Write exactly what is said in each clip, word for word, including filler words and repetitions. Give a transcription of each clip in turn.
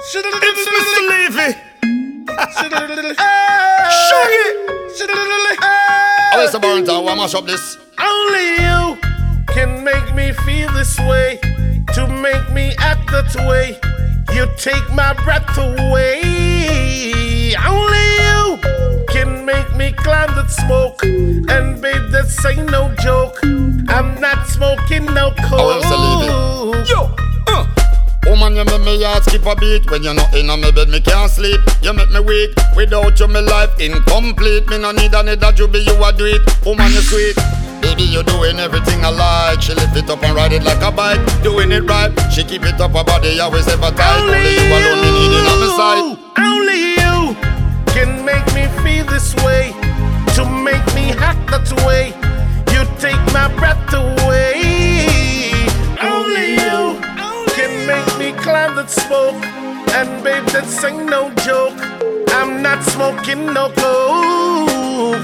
It's Mister Levy. Shaggy. Oh, it's a burn town. Why mash up this? Only you can make me feel this way, to make me act that way. You take my breath away. Only you can make me climb that smoke. And babe, this ain't no joke. I'm not smoking no coke. Oh, it's a Levy. Yo. Uh. Woman, you make me heart skip a beat. When you're not in my bed, me can't sleep. You make me weak. Without you, my life incomplete. Me no need another jubi, you a do it. Woman, you sweet. Baby, you doing everything I like. She lift it up and ride it like a bike. Doing it right. She keep it up her body, always ever tight. Only, Only you alone, me needing on my side. Only you can make me feel this way, to make me act that way. You take my breath away. Only you can make me climb that smoke. And babe, that ain't no joke. I'm not smoking no coke.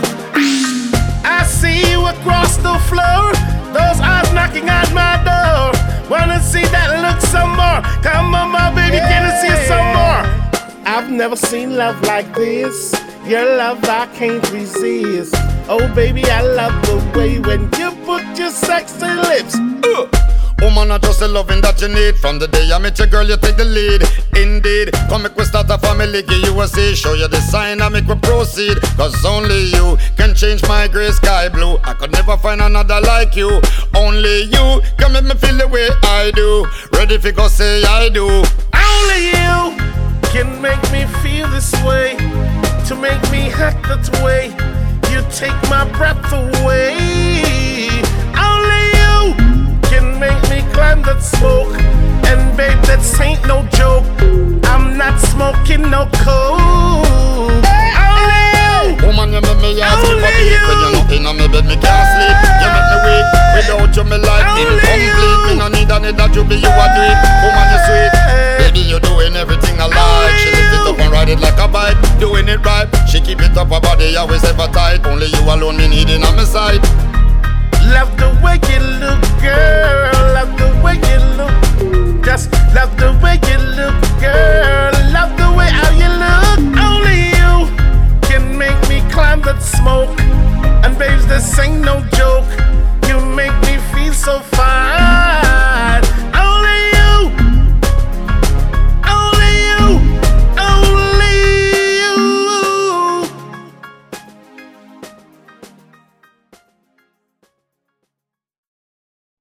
I see you across the floor, those eyes knocking at my door. Wanna see that look some more? Come on, my baby, can I see some more? I've never seen love like this. Your love I can't resist. Oh baby, I love the way when you put your sexy lips. Uh. Woman, not just the loving that you need. From the day I met your girl, you take the lead. Indeed, come make we start a family, give you a say. Show you the sign, I make we proceed. Cause only you can change my gray sky blue. I could never find another like you. Only you can make me feel the way I do. Ready if you go say I do. Only you can make me feel this way, to make me act that way. You take my breath away. Only you can make me climb that smoke. And babe, that ain't no joke. I'm not smoking no coke. Only you. Woman, you make me ask you for beat. When you're not in my bed, me can't sleep. You make me weak. Without you, my life incomplete. Me no need another jubi, you a do it. Woman, you sweet. Baby, you doing everything I like. She lift it up and ride it like a bike. Doing it right. She keep it up her body, always ever tight. Only you alone, me needing on my side. Love the way you look, girl. Love the way you